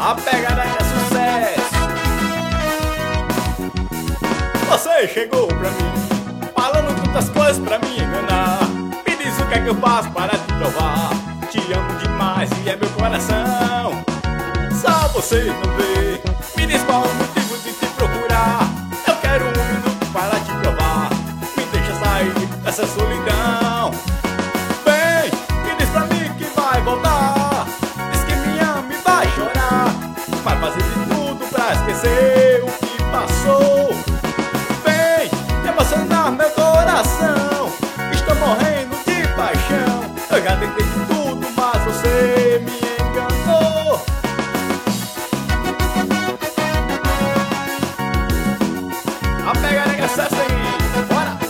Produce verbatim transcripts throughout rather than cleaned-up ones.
A pegada é sucesso. Você chegou pra mim, falando tantas coisas pra me enganar. Me diz o que é que eu faço para te provar. Te amo demais e é meu coração. Só você não vê. Me diz qual o motivo de te procurar. Eu quero um minuto para te provar. Me deixa sair dessa solidão. Vem, me diz pra mim que vai voltar. Diz que me ama e vai chorar. Vai fazer de tudo pra esquecer o que passou. Vem, emocionar meu coração. Estou morrendo de paixão. Eu já tentei de tudo, mas você me enganou. A pegada é essa aí, bora!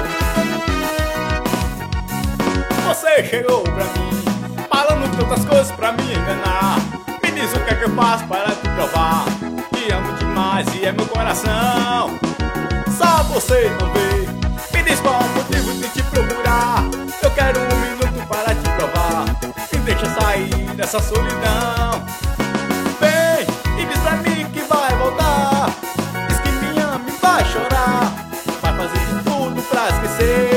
Você chegou pra mim, falando tantas coisas pra me enganar. Me diz o que é que eu faço para te provar. Te amo demais e é meu coração. Só você não vê. Me diz qual o motivo de te procurar. Eu quero um minuto para te provar. Me deixa sair dessa solidão. Vem e diz pra mim que vai voltar. Diz que me ama e vai chorar. Vai fazer de tudo pra esquecer